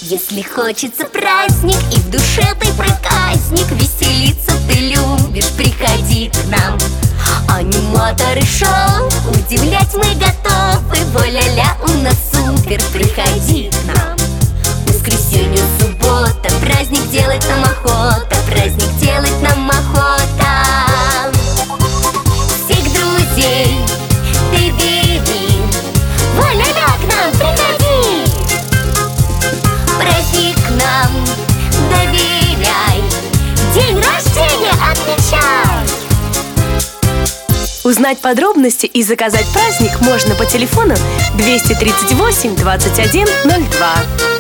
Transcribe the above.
Если хочется праздник и в душе ты проказник, веселиться ты любишь, приходи к нам. Аниматоры шоу, удивлять мы готовы. Воля-ля, у нас супер, приходи к нам. Воскресенье, суббота, праздник делать нам охота, праздник делать нам охота. Всех друзей ты бери, воля-ля, к нам приходи. Праздник нам доверяй, день рождения отмечай. Узнать подробности и заказать праздник можно по телефону 238 21 02.